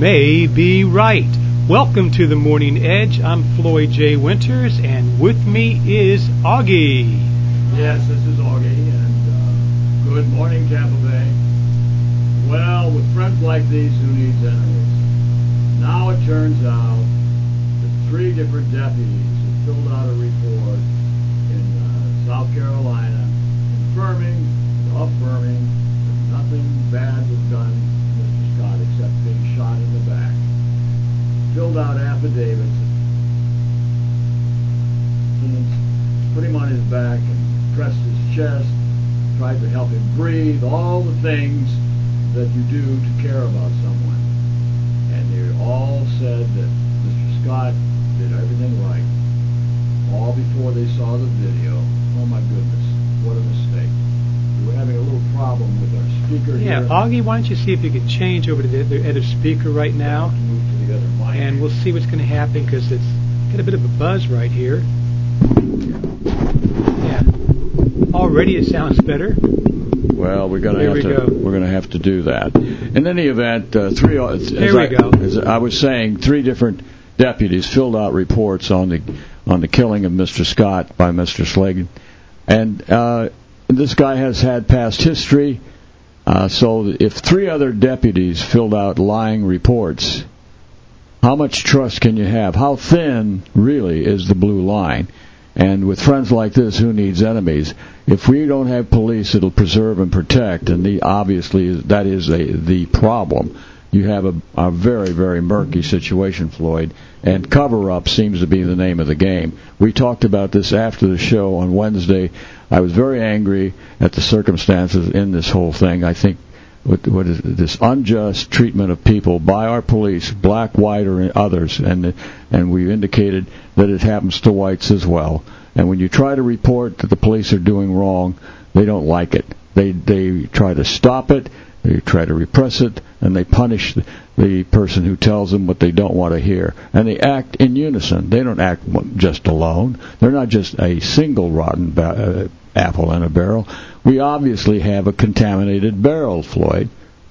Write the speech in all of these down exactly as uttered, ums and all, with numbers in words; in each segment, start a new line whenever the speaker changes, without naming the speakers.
may be right. Welcome to the Morning Edge. I'm Floyd J. Winters, and with me is Augie.
Yes, this is Augie, and uh, good morning, Tampa Bay. Well, with friends like these, who needs enemies? Now it turns out that three different deputies have filled out a report in uh, South Carolina confirming, affirming that nothing bad was done to Mister Scott except being shot in the back. Filled out affidavits, put him on his back and pressed his chest, tried to help him breathe, all the things that you do to care about someone. And they all said that Mister Scott did everything right. All before they saw the video. Oh my goodness, what a mistake. We're having a little problem with our speaker
yeah,
here.
Yeah, Augie, why don't you see if you can change over to the other, other speaker right now.
Move to the other mic.
And we'll see what's going to happen because it's got a bit of a buzz right here. Yeah. Already it sounds better.
Well, we're going to have
we
to
go.
we're going to have to do that. In any event, uh, three. As
there we
I,
go.
As I was saying, three different deputies filled out reports on the on the killing of Mister Scott by Mister Slagan, and uh, this guy has had past history. Uh, so, if three other deputies filled out lying reports, how much trust can you have? How thin, really, is the blue line? And with friends like this, who needs enemies? If we don't have police, it'll preserve and protect, and the, obviously that is a, the problem. You have a, a very, very murky situation, Floyd, and cover-up seems to be the name of the game. We talked about this after the show on Wednesday. I was very angry at the circumstances in this whole thing. I think what, what is this unjust treatment of people by our police, black, white, or others, and and we indicated that it happens to whites as well. And when you try to report that the police are doing wrong, they don't like it. They they try to stop it, they try to repress it, and they punish the, the person who tells them what they don't want to hear. And they act in unison. They don't act just alone. They're not just a single rotten ba- uh, apple in a barrel. We obviously have a contaminated barrel, Floyd.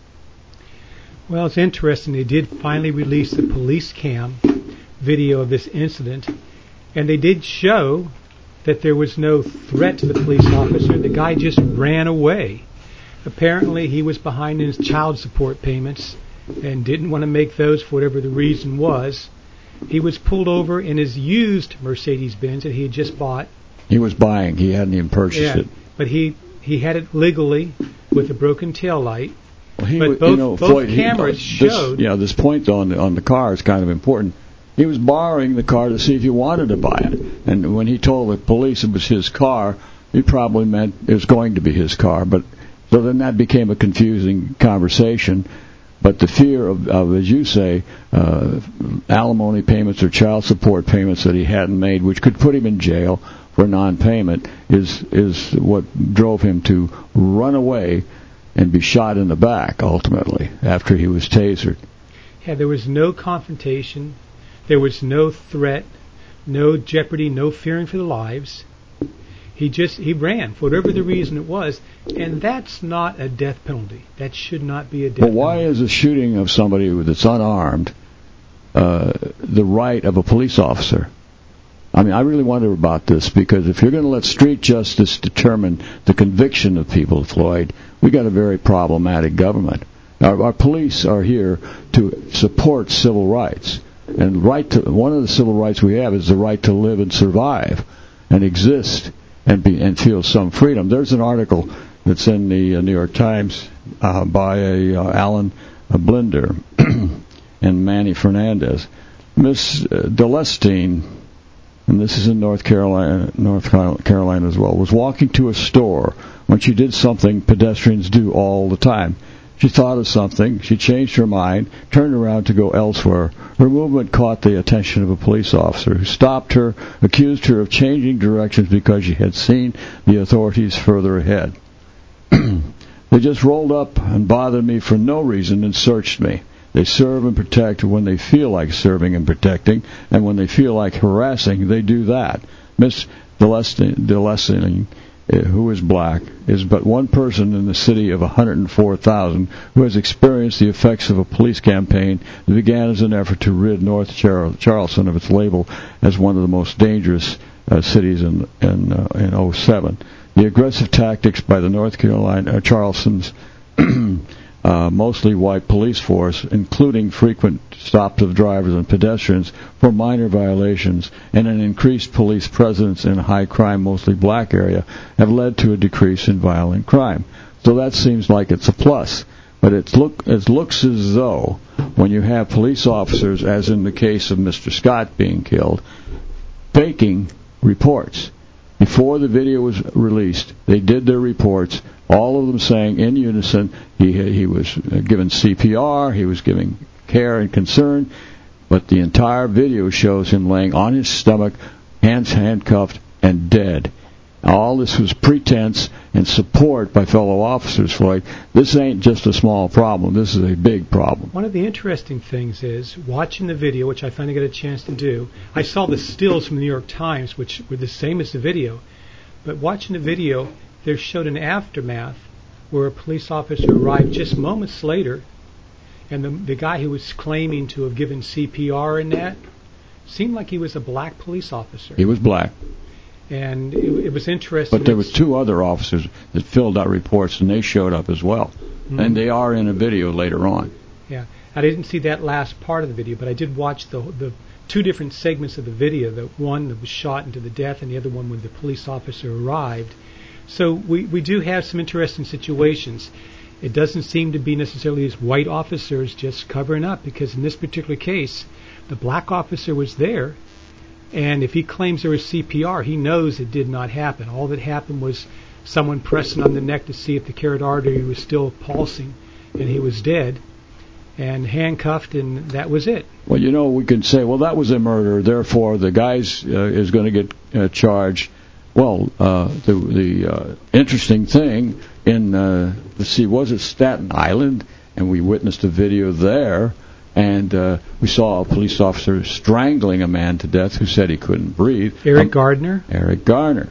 Well, it's interesting. They did finally release the police cam video of this incident, and they did show that there was no threat to the police officer. The guy just ran away. Apparently, he was behind in his child support payments and didn't want to make those for whatever the reason was. He was pulled over in his used Mercedes-Benz that he had just bought.
He was buying. He hadn't even purchased
yeah,
it.
But he, he had it legally with a broken tail light.
Well, he,
but both,
you know,
both
Floyd,
cameras
he, this,
showed...
Yeah, you know, this point on the, on the car is kind of important. He was borrowing the car to see if he wanted to buy it. And when he told the police it was his car, he probably meant it was going to be his car. But so then that became a confusing conversation. But the fear of, of as you say, uh, alimony payments or child support payments that he hadn't made, which could put him in jail for non-payment, is is what drove him to run away and be shot in the back, ultimately, after he was tasered.
Yeah, there was no confrontation. There was no threat, no jeopardy, no fearing for the lives. He just, he ran, for whatever the reason it was, and that's not a death penalty. That should not be a death penalty.
Well, why is a shooting of somebody that's unarmed uh, the right of a police officer? I mean, I really wonder about this, because if you're going to let street justice determine the conviction of people, Floyd, we got a very problematic government. Our, our police are here to support civil rights. And right to, one of the civil rights we have is the right to live and survive and exist and be and feel some freedom. There's an article that's in the uh, New York Times uh, by a, uh, Alan Blinder and Manny Fernandez. Miss uh, Delestine, and this is in North Carolina, North Carolina as well, was walking to a store when she did something pedestrians do all the time. She thought of something, she changed her mind, turned around to go elsewhere. Her movement caught the attention of a police officer who stopped her, accused her of changing directions because she had seen the authorities further ahead. They just rolled up and bothered me for no reason and searched me. They serve and protect when they feel like serving and protecting, and when they feel like harassing, they do that. Miss Delesting who is black, is but one person in the city of one hundred four thousand who has experienced the effects of a police campaign that began as an effort to rid North Char- Charleston of its label as one of the most dangerous uh, cities in in, uh, in oh seven. The aggressive tactics by the North Carolina uh, Charleston's Uh, mostly white police force, including frequent stops of drivers and pedestrians for minor violations and an increased police presence in a high-crime, mostly black area, have led to a decrease in violent crime. So that seems like it's a plus. But it, look, it looks as though when you have police officers, as in the case of Mister Scott being killed, faking reports. Before the video was released, they did their reports, all of them saying in unison he he was given C P R, he was giving care and concern, but the entire video shows him laying on his stomach, hands handcuffed, and dead. All this was pretense and support by fellow officers, Floyd. This ain't just a small problem. This is a big problem.
One of the interesting things is, watching the video, which I finally got a chance to do, I saw the stills from the New York Times, which were the same as the video, but watching the video, they showed an aftermath where a police officer arrived just moments later, and the, the guy who was claiming to have given C P R in that seemed like he was a black police officer.
He was black.
And it, it was interesting.
But there was two other officers that filled out reports, and they showed up as well. Mm-hmm. And they are in a video later on.
Yeah. I didn't see that last part of the video, but I did watch the the two different segments of the video. The one that was shot into the death, and the other one when the police officer arrived. So we, we do have some interesting situations. It doesn't seem to be necessarily these white officers just covering up, because in this particular case, the black officer was there. And if he claims there was C P R, he knows it did not happen. All that happened was someone pressing on the neck to see if the carotid artery was still pulsing, and he was dead and handcuffed, and that was it.
Well, you know, we can say, well, that was a murder, therefore the guy uh, is going to get uh, charged. Well, uh, the, the uh, interesting thing in, uh, let's see, was it Staten Island? And we witnessed a video there. And uh, we saw a police officer strangling a man to death who said he couldn't breathe.
Eric
um,
Gardner?
Eric Garner.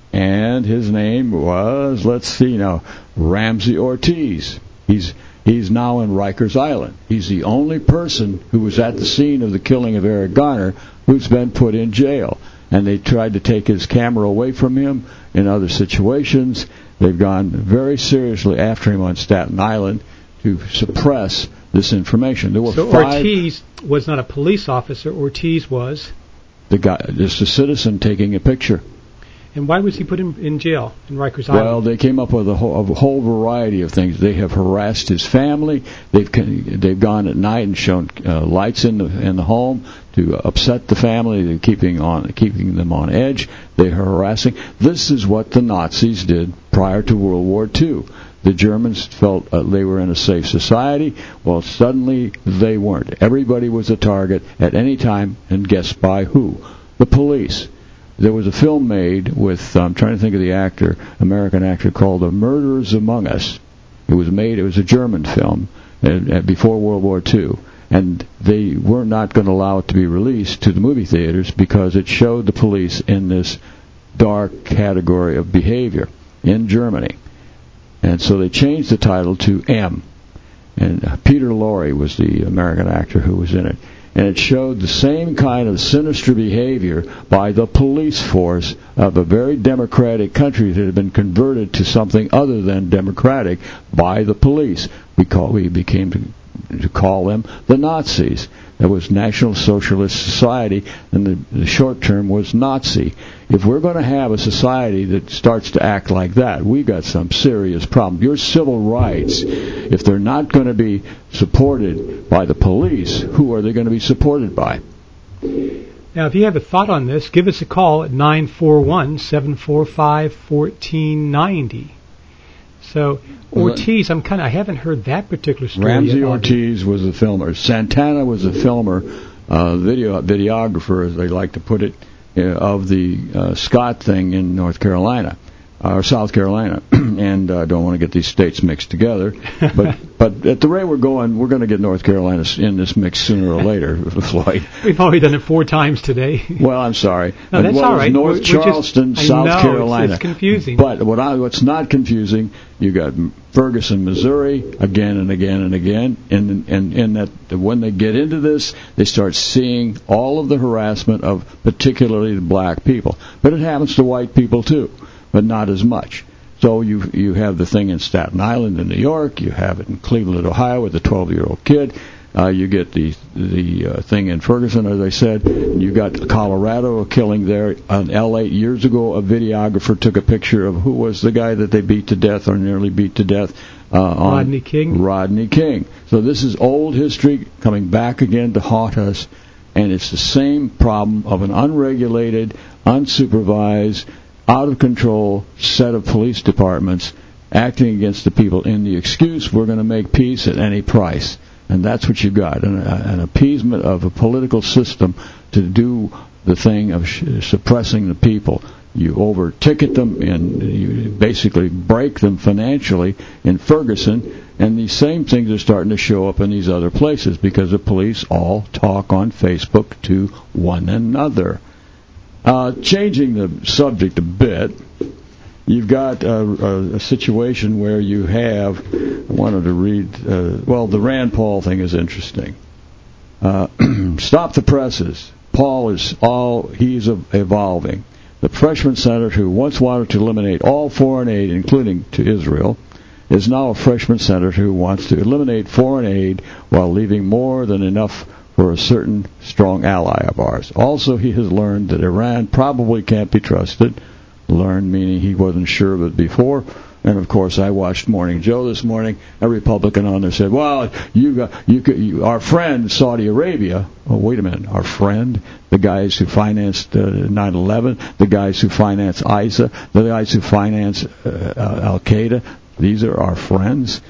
And his name was, let's see now, Ramsey Ortiz. He's he's now in Rikers Island. He's the only person who was at the scene of the killing of Eric Garner who's been put in jail. And they tried to take his camera away from him in other situations. They've gone very seriously after him on Staten Island to suppress this information. There were
so
five,
Ortiz was not a police officer. Ortiz was
the guy, just a citizen taking a picture.
And why was he put in, in jail in Rikers Island?
Well, they came up with a whole, a whole variety of things. They have harassed his family. They've they've gone at night and shown uh, lights in the in the home to upset the family. They're keeping on keeping them on edge. They're harassing. This is what the Nazis did prior to World War Two. The Germans felt uh, they were in a safe society. Well, suddenly they weren't. Everybody was a target at any time, and guess by who? The police. There was a film made with, I'm trying to think of the actor, American actor, called The Murderers Among Us. It was made, it was a German film uh, uh, before World War Two. And they were not going to allow it to be released to the movie theaters because it showed the police in this dark category of behavior in Germany. And so they changed the title to M. And Peter Lorre was the American actor who was in it. And it showed the same kind of sinister behavior by the police force of a very democratic country that had been converted to something other than democratic by the police. We call, we became to, to call them the Nazis. That was National Socialist Society, and the, the short term was Nazi. If we're going to have a society that starts to act like that, we got some serious problems. Your civil rights, if they're not going to be supported by the police, who are they going to be supported by?
Now, if you have a thought on this, give us a call at nine four one, seven four five, one four nine zero. So Ortiz, I'm kind of I haven't heard that particular story
Ramsey
yet.
Ortiz was a filmer. Santana was a filmer, uh, video videographer, as they like to put it, uh, of the uh, Scott thing in North Carolina. or South Carolina, and I uh, don't want to get these states mixed together. But but at the rate we're going, we're going to get North Carolina in this mix sooner or later, Floyd.
We've already done it four times today.
Well, I'm sorry.
No, that's
well,
all right.
North
we're,
Charleston,
we're just,
South
I know,
Carolina.
It's, it's confusing.
But what I, what's not confusing, you got Ferguson, Missouri, again and again and again, and and and that when they get into this, they start seeing all of the harassment of particularly the black people. But it happens to white people too, but not as much. So you you have the thing in Staten Island in New York, you have it in Cleveland, Ohio, with a twelve-year-old kid. Uh, you get the the uh, thing in Ferguson, as I said. You got Colorado, a killing there. In L A years ago, a videographer took a picture of who was the guy that they beat to death or nearly beat to death. Uh, on
Rodney King.
Rodney King. So this is old history coming back again to haunt us, and it's the same problem of an unregulated, unsupervised, out-of-control set of police departments acting against the people in the excuse we're going to make peace at any price. And that's what you got, an, an appeasement of a political system to do the thing of sh- suppressing the people. You over-ticket them and you basically break them financially in Ferguson, and these same things are starting to show up in these other places because the police all talk on Facebook to one another. Uh, changing the subject a bit, you've got a, a, a situation where you have, I wanted to read, uh, well, the Rand Paul thing is interesting. Uh, stop the presses. Paul is all, he's evolving. The freshman senator who once wanted to eliminate all foreign aid, including to Israel, is now a freshman senator who wants to eliminate foreign aid while leaving more than enough for a certain strong ally of ours. Also, he has learned that Iran probably can't be trusted. Learned meaning he wasn't sure of it before. And of course, I watched Morning Joe this morning. A Republican on there said, "Well, you got you, you our friend Saudi Arabia." Oh, wait a minute, our friend, the guys who financed uh, nine eleven, the guys who financed I S A, the guys who financed uh, Al Qaeda. These are our friends.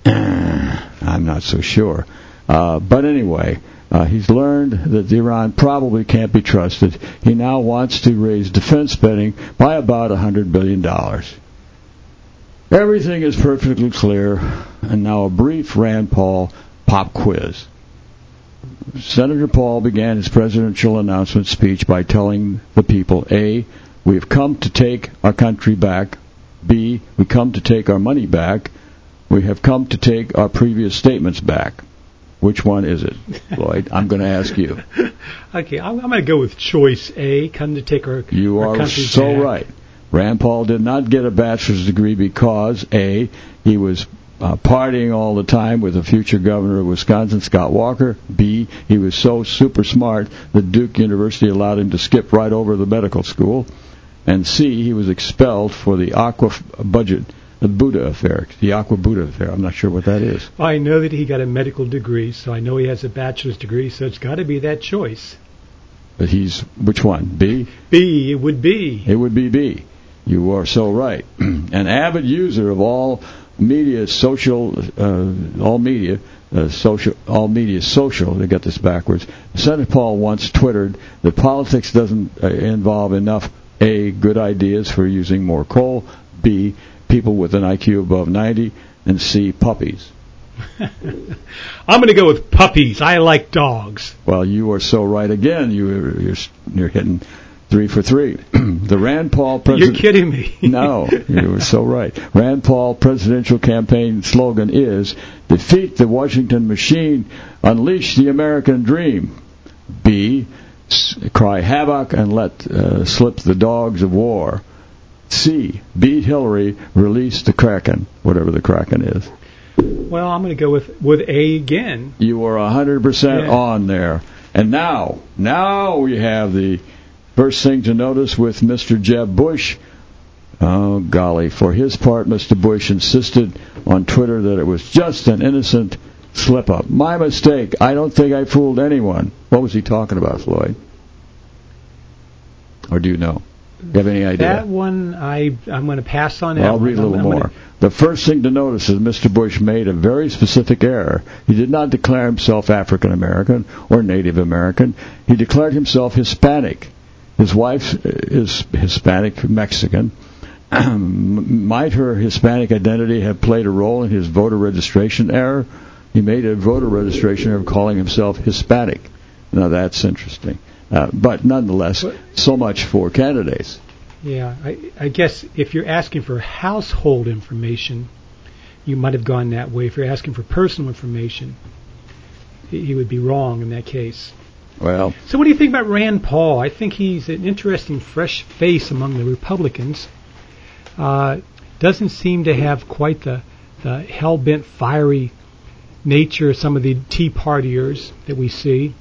I'm not so sure. Uh, but anyway. Uh, he's learned that Iran probably can't be trusted. He now wants to raise defense spending by about one hundred billion dollars. Everything is perfectly clear, and now a brief Rand Paul pop quiz. Senator Paul began his presidential announcement speech by telling the people, A, we have come to take our country back. B, we come to take our money back. We have come to take our previous statements back. Which one is it, Lloyd? I'm going to ask you.
Okay, I'm, I'm going to go with choice A, come to take our,
you
our
are
country
so
back.
right. Rand Paul did not get a bachelor's degree because, A, he was uh, partying all the time with the future governor of Wisconsin, Scott Walker. B, he was so super smart that Duke University allowed him to skip right over the medical school. And C, he was expelled for the aqua budget. The Buddha affair, the Aqua Buddha affair. I'm not sure what that is.
I know that he got a medical degree, so I know he has a bachelor's degree, so it's got to be that choice.
But he's, which one? B?
B, it would be.
It would be B. You are so right. An avid user of all media, social, uh, all media, uh, social, all media social, they got this backwards. Senator Paul once twittered that politics doesn't uh, involve enough, A, good ideas for using more coal, B, people with an I Q above ninety, and C, puppies.
I'm going to go with puppies. I like dogs.
Well, you are so right again. You, you're, you're hitting three for three. The Rand Paul president.
You're kidding me.
No, you were so right. Rand Paul presidential campaign slogan is, defeat the Washington machine, unleash the American dream. B, cry havoc and let uh, slip the dogs of war. C, beat Hillary, release the Kraken, whatever the Kraken is.
Well, I'm going to go with, with A again.
You were one hundred percent
yeah.
on there. And now, now we have the first thing to notice with Mister Jeb Bush. Oh, golly. For his part, Mister Bush insisted on Twitter that it was just an innocent slip-up. My mistake. I don't think I fooled anyone. What was he talking about, Floyd? Or do you know? Do you have any idea?
That one, I, I'm going to pass on that.
Well, I'll read a little
I'm, I'm
more.
Gonna...
The first thing to notice is Mister Bush made a very specific error. He did not declare himself African American or Native American. He declared himself Hispanic. His wife is Hispanic Mexican. might her Hispanic identity have played a role in his voter registration error? He made a voter registration error calling himself Hispanic. Now that's interesting. Uh, but nonetheless, so much for candidates.
Yeah, I, I guess if you're asking for household information, you might have gone that way. If you're asking for personal information, he would be wrong in that case.
Well,
so what do you think about Rand Paul? I think he's an interesting, fresh face among the Republicans. Uh, doesn't seem to have quite the, the hell-bent, fiery nature of some of the Tea Partiers that we see.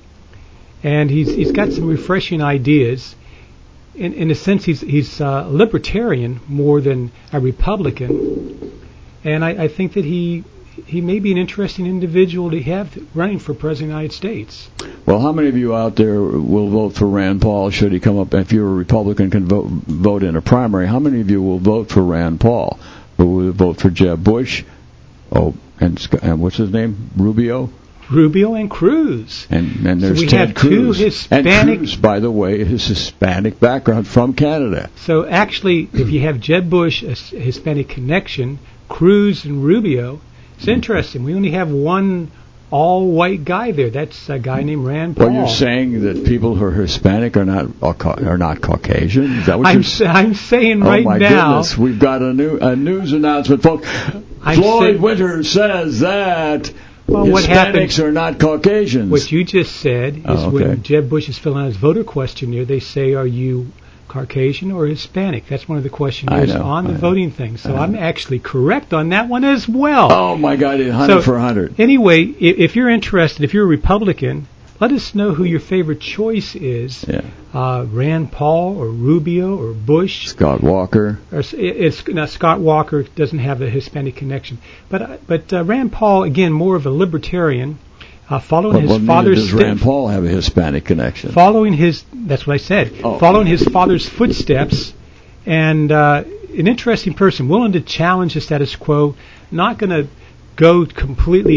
And he's he's got some refreshing ideas. In, in a sense, he's he's a libertarian more than a Republican. And I, I think that he he may be an interesting individual to have running for president of the United States.
Well, how many of you out there will vote for Rand Paul should he come up? If you're a Republican, can vote vote in a primary. How many of you will vote for Rand Paul? Who will vote for Jeb Bush? Oh, and, and what's his name? Rubio.
Rubio and Cruz.
And, and there's
so we
Ted
have
Cruz.
Two Hispanic,
and Cruz, by the way, is Hispanic background from Canada.
So actually, if you have Jeb Bush, a Hispanic connection, Cruz and Rubio, it's interesting. We only have one all-white guy there. That's a guy named Rand Paul.
Well, you're saying that people who are Hispanic are not are not Caucasian? Is that what
I'm
you're saying?
I'm saying
oh
right
my
now.
Goodness, we've got a new a news announcement, folks.
I'm
Floyd
say-
Winter says that
well,
Hispanics
what happens,
are not Caucasians.
What you just said is
oh, okay.
when Jeb Bush is filling out his voter questionnaire, they say, "Are you Caucasian or Hispanic?" That's one of the questionnaires on the
I
voting
know.
thing. So I'm actually correct on that one as well.
Oh my God, one hundred
so,
for one hundred.
Anyway, if, if you're interested, if you're a Republican, let us know who your favorite choice is.
Yeah.
Uh, Rand Paul or Rubio or Bush.
Scott Walker.
Or it's, now, Scott Walker doesn't have a Hispanic connection, but uh, but uh, Rand Paul again more of a libertarian, uh, following
Well,
his
well,
father's
does Rand Paul have a Hispanic connection?
Following his, that's what I said.
Oh.
Following his father's footsteps, and uh, an interesting person, willing to challenge the status quo, not going to go completely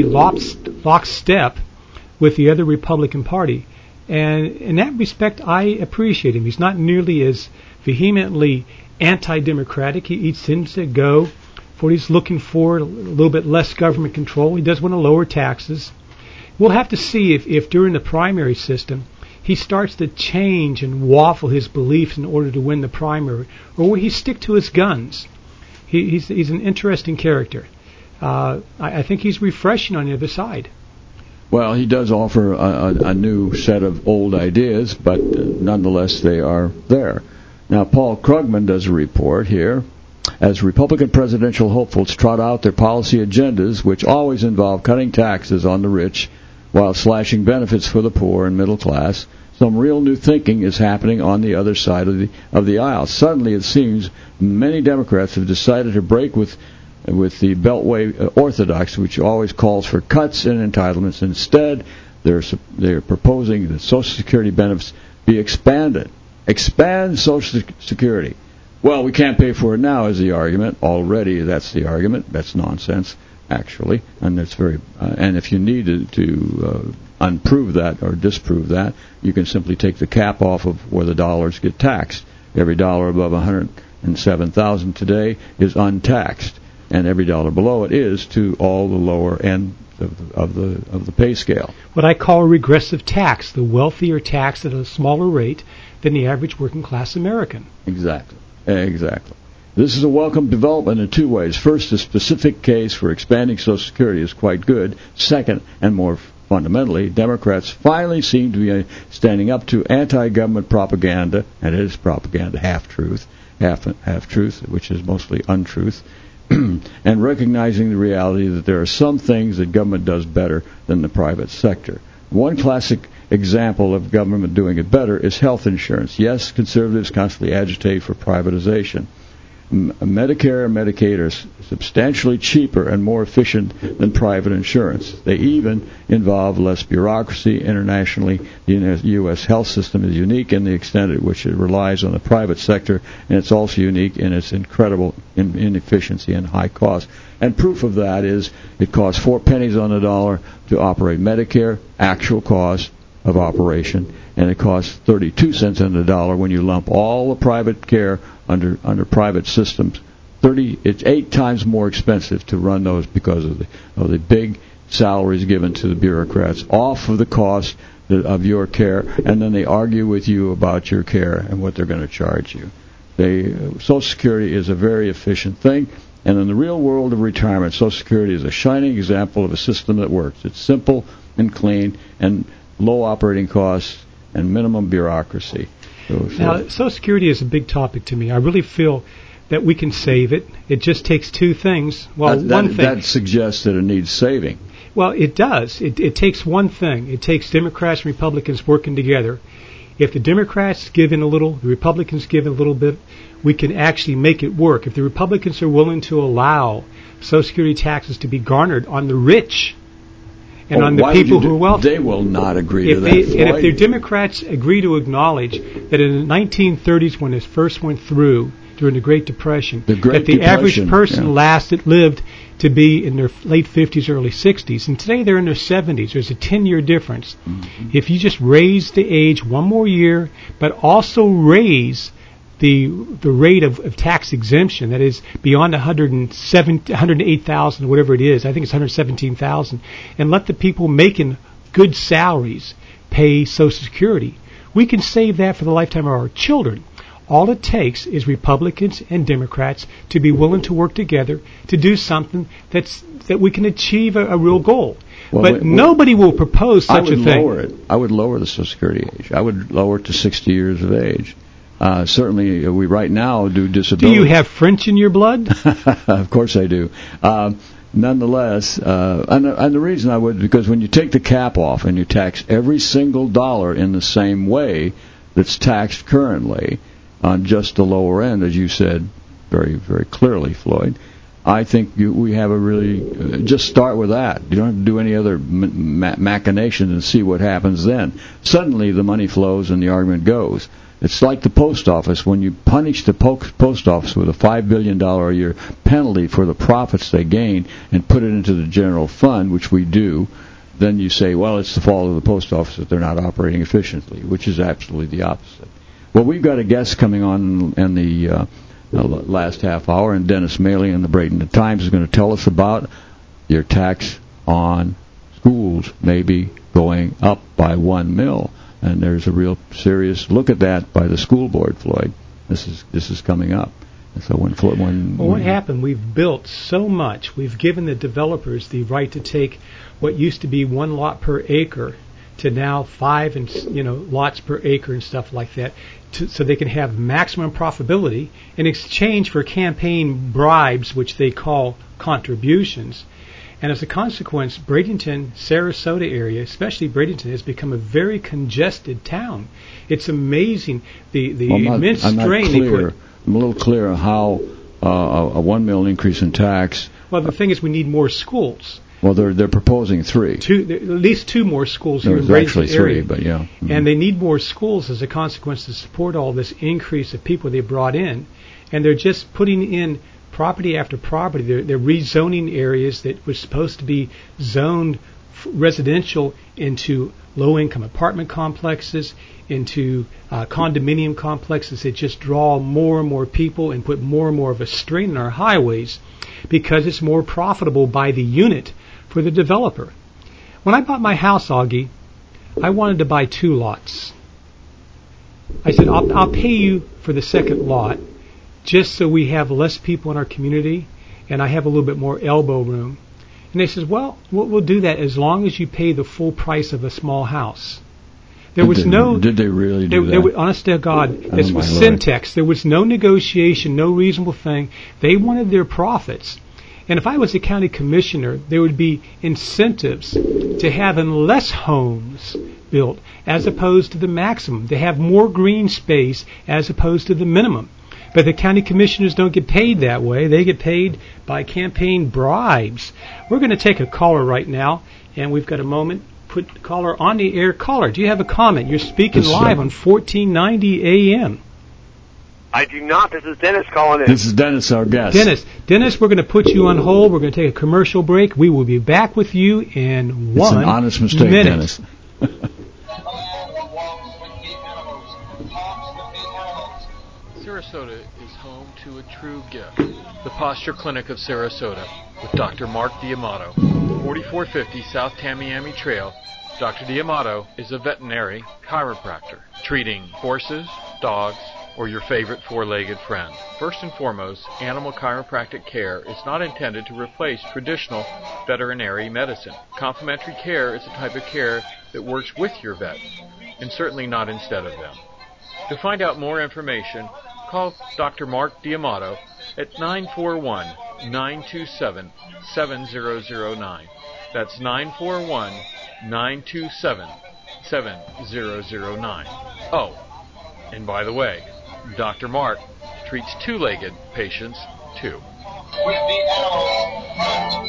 lockstep with the other Republican Party. And in that respect, I appreciate him. He's not nearly as vehemently anti-democratic. He, he seems to go for what he's looking for, a little bit less government control. He does want to lower taxes. We'll have to see if, if during the primary system he starts to change and waffle his beliefs in order to win the primary, or will he stick to his guns? He, he's, he's an interesting character. Uh, I, I think he's refreshing on the other side.
Well, he does offer a, a, a new set of old ideas, but uh, nonetheless they are there. Now, Paul Krugman does a report here. As Republican presidential hopefuls trot out their policy agendas, which always involve cutting taxes on the rich while slashing benefits for the poor and middle class, some real new thinking is happening on the other side of the of the aisle. Suddenly, it seems many Democrats have decided to break with with the Beltway orthodox, which always calls for cuts and entitlements. Instead, they're they're proposing that Social Security benefits be expanded. Expand Social Security. Well, we can't pay for it now is the argument. Already, that's the argument. That's nonsense, actually. And that's very. Uh, and if you need to, to uh, unprove that or disprove that, you can simply take the cap off of where the dollars get taxed. Every dollar above one hundred seven thousand today is untaxed, and every dollar below it is to all the lower end of the, of the of the pay scale.
What I call a regressive tax. The wealthy are taxed at a smaller rate than the average working class American.
Exactly. Exactly. This is a welcome development in two ways. First, the specific case for expanding Social Security is quite good. Second, and more fundamentally, Democrats finally seem to be standing up to anti-government propaganda, and it is propaganda, half-truth, half, half-truth, which is mostly untruth, and recognizing the reality that there are some things that government does better than the private sector. One classic example of government doing it better is health insurance. Yes, conservatives constantly agitate for privatization. M- Medicare and Medicaid are s- substantially cheaper and more efficient than private insurance. They even involve less bureaucracy internationally. The U S health system is unique in the extent at which it relies on the private sector, and it's also unique in its incredible in- inefficiency and high cost. And proof of that is it costs four pennies on the dollar to operate Medicare, actual cost of operation, and it costs thirty-two cents on the dollar when you lump all the private care under under private systems thirty. It's eight times more expensive to run those because of the of the big salaries given to the bureaucrats off of the cost of your care, and then they argue with you about your care and what they're going to charge you. They, Social Security is a very efficient thing, and in the real world of retirement, Social Security is a shining example of a system that works. It's simple and clean and low operating costs and minimum bureaucracy. So, so
now, Social Security is a big topic to me. I really feel that we can save it. It just takes two things. Well,
that, that,
one thing.
That suggests that it needs saving.
Well, it does. It, it takes one thing. It takes Democrats and Republicans working together. If the Democrats give in a little, the Republicans give in a little bit, we can actually make it work. If the Republicans are willing to allow Social Security taxes to be garnered on the rich and
oh,
on the people who are wealthy.
They will not agree
if
to
they,
that.
And if the Democrats agree to acknowledge that in the nineteen thirties, when this first went through, during the Great Depression,
the Great
that the
Depression,
average person
yeah.
lasted, lived to be in their late fifties, early sixties, and today they're in their seventies. There's a ten-year difference. Mm-hmm. If you just raise the age one more year, but also raise the the rate of, of tax exemption, that is beyond one hundred seven, one hundred eight thousand, whatever it is, I think it's one hundred seventeen thousand, and let the people making good salaries pay Social Security, we can save that for the lifetime of our children. All it takes is Republicans and Democrats to be willing to work together to do something that's that we can achieve a, a real goal. Well, but we, nobody will propose such
a thing.
I
would lower it. I would lower the Social Security age. I would lower it to sixty years of age. Uh, certainly, uh, we right now do disability.
Do you have French in your blood?
Of course I do. Um, nonetheless, uh, and, and the reason I would, because when you take the cap off and you tax every single dollar in the same way that's taxed currently, on just the lower end, as you said very, very clearly, Floyd, I think you, we have a really, uh, just start with that. You don't have to do any other ma- machinations and see what happens then. Suddenly the money flows and the argument goes. It's like the post office. When you punish the po- post office with a five billion dollars a year penalty for the profits they gain and put it into the general fund, which we do, then you say, well, it's the fault of the post office that they're not operating efficiently, which is absolutely the opposite. Well, we've got a guest coming on in the uh, last half hour, and Dennis Maley in the Bradenton Times is going to tell us about your tax on schools maybe going up by one mil, and there's a real serious look at that by the school board, Floyd. This is this is coming up. And so when when
well, what happened? We've built so much. We've given the developers the right to take what used to be one lot per acre to now five and you know lots per acre and stuff like that, to, so they can have maximum profitability in exchange for campaign bribes, which they call contributions. And as a consequence, Bradenton, Sarasota area, especially Bradenton, has become a very congested town. It's amazing the the
well, I'm not,
immense
I'm
strain
not
they
clear.
put.
I'm a little clear on how uh, a, a one mil increase in tax.
Well, the thing is, we need more schools.
Well, they're they're proposing three.
Two, at least two more schools here
There's
in Bradenton
actually three,
area.
but yeah. Mm-hmm.
And they need more schools as a consequence to support all this increase of people they brought in. And they're just putting in property after property. They're, they're rezoning areas that were supposed to be zoned f- residential into low-income apartment complexes, into uh, condominium complexes that just draw more and more people and put more and more of a strain on our highways because it's more profitable by the unit for the developer. When I bought my house, Augie, I wanted to buy two lots. I said, I'll, I'll pay you for the second lot just so we have less people in our community and I have a little bit more elbow room. And they said, well, we'll, we'll do that as long as you pay the full price of a small house. There
did
was
they,
no...
Did they really do
there,
that?
There was, honest to God,
oh
this was syntax. There was no negotiation, no reasonable thing. They wanted their profits. And if I was a county commissioner, there would be incentives to having less homes built as opposed to the maximum. They have more green space as opposed to the minimum. But the county commissioners don't get paid that way. They get paid by campaign bribes. We're going to take a caller right now, and we've got a moment. Put the caller on the air. Caller, do you have a comment? You're speaking
this
live
uh,
on fourteen ninety A M.
I do not. This is Dennis calling in.
This is Dennis, our guest.
Dennis, Dennis, we're going to put you on hold. We're going to take a commercial break. We will be back with you in one
It's an honest mistake,
minute.
Dennis.
Sir, Sarasota is home to a true gift, the Posture Clinic of Sarasota, with Doctor Mark D'Amato. forty-four fifty South Tamiami Trail, Doctor D'Amato is a veterinary chiropractor, treating horses, dogs, or your favorite four-legged friend. First and foremost, animal chiropractic care is not intended to replace traditional veterinary medicine. Complementary care is a type of care that works with your vet, and certainly not instead of them. To find out more information, call Doctor Mark D'Amato at nine four one, nine two seven, seven zero zero nine. That's nine four one, nine two seven, seven zero zero nine. Oh, and by the way, Doctor Mark treats two-legged patients, too.
With the animals,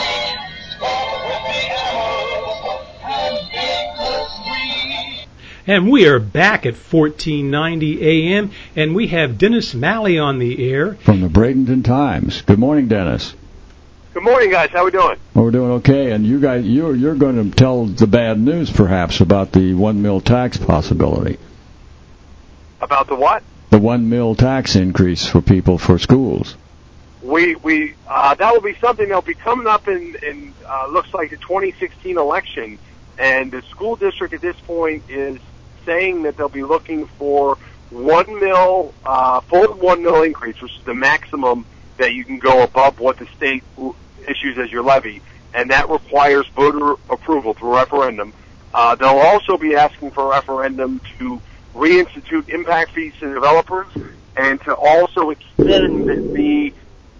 with the animals, and make the sweet.
And we are back at fourteen ninety A M, and we have Dennis Malley on the air.
From the Bradenton Times. Good morning, Dennis.
Good morning, guys. How we doing?
Well, we're doing okay, and you guys, you're, you're going to tell the bad news, perhaps, about the one mil tax possibility.
About the what?
The one mil tax increase for people for schools.
We we uh, that will be something that'll be coming up in in uh, looks like the twenty sixteen election, and the school district at this point is saying that they'll be looking for one mil, uh, full one mil increase, which is the maximum that you can go above what the state issues as your levy, and that requires voter approval through referendum. Uh, they'll also be asking for a referendum to reinstitute impact fees to developers, and to also extend the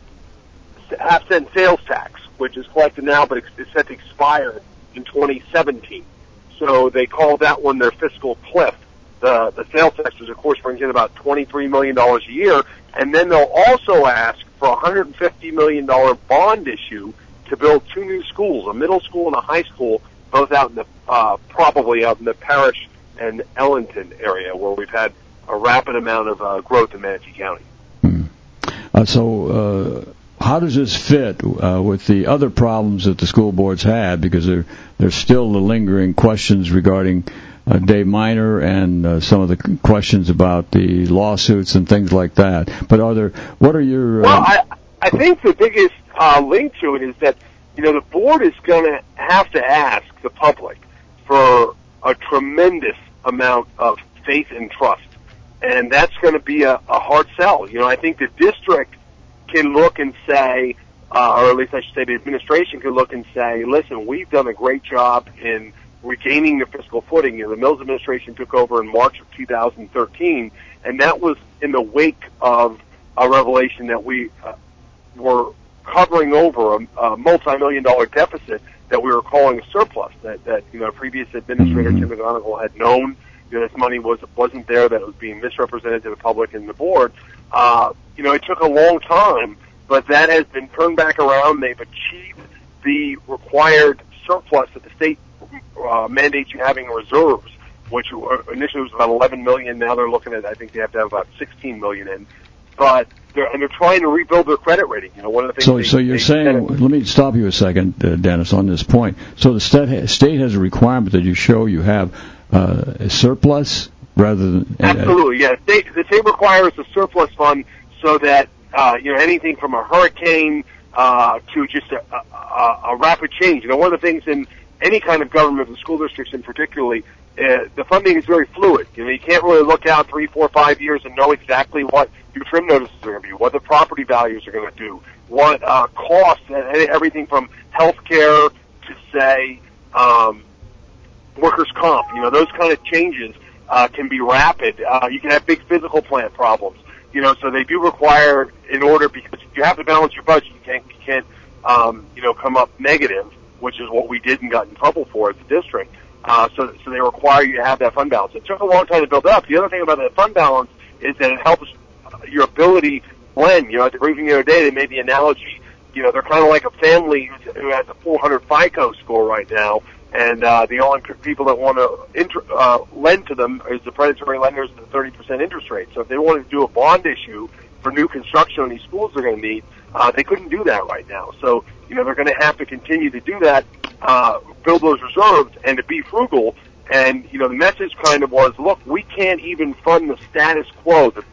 half cent sales tax, which is collected now, but it's set to expire in twenty seventeen. So they call that one their fiscal cliff. The the sales tax, which of course brings in about twenty-three million dollars a year, and then they'll also ask for a one hundred fifty million dollars bond issue to build two new schools, a middle school and a high school, both out in the uh, probably out in the Parish and Ellington area, where we've had a rapid amount of uh, growth in Manatee County.
Hmm. Uh, so, uh, how does this fit uh, with the other problems that the school boards had? Because there, there's still the lingering questions regarding uh, Dave Miner and uh, some of the questions about the lawsuits and things like that. But are there? What are your? Uh,
well, I I think the biggest uh, link to it is that you know the board is going to have to ask the public for a tremendous amount of faith and trust, and that's going to be a, a hard sell. You know, I think the district can look and say, uh, or at least I should say the administration can look and say, listen, we've done a great job in regaining the fiscal footing. You know, the Mills administration took over in March of two thousand thirteen, and that was in the wake of a revelation that we uh, were covering over a, a multi-million dollar deficit that we were calling a surplus, that, that you know, previous administrator Tim McGonigal had known that this money was, wasn't there, that it was being misrepresented to the public and the board. Uh, you know, it took a long time, but that has been turned back around. They've achieved the required surplus that the state uh, mandates you having reserves, which initially was about eleven million dollars. Now they're looking at, I think they have to have about sixteen million dollars in. But they're, and they're trying to rebuild their credit rating. You know, one of the things.
So,
they,
so you're
they
saying? Let me stop you a second, uh, Dennis, on this point. So the state state has a requirement that you show you have uh, a surplus rather than. Uh,
Absolutely, yeah. State, the state requires a surplus fund so that uh, you know anything from a hurricane uh, to just a, a, a rapid change. You know, one of the things in any kind of government, the school districts in particularly, uh, the funding is very fluid. You know, you can't really look out three, four, five years and know exactly what your trim notices are going to be, what the property values are going to do, what uh, costs, and everything from health care to, say, um, workers' comp. You know, those kind of changes uh, can be rapid. Uh, you can have big physical plant problems. You know, so they do require, in order, because you have to balance your budget, you can't, you can't um, you know, come up negative, which is what we did and got in trouble for as a district. Uh, so, so they require you to have that fund balance. It took a long time to build up. The other thing about that fund balance is that it helps your ability blend. You know, at the briefing the other day, they made the analogy, you know, they're kind of like a family who has a four hundred FICO score right now, and uh, the only people that want to inter- uh, lend to them is the predatory lenders at the thirty percent interest rate. So if they wanted to do a bond issue for new construction on these schools they're going to need, uh, they couldn't do that right now. So, you know, they're going to have to continue to do that, uh, build those reserves, and to be frugal. And, you know, the message kind of was, look, we can't even fund the status quo, the belt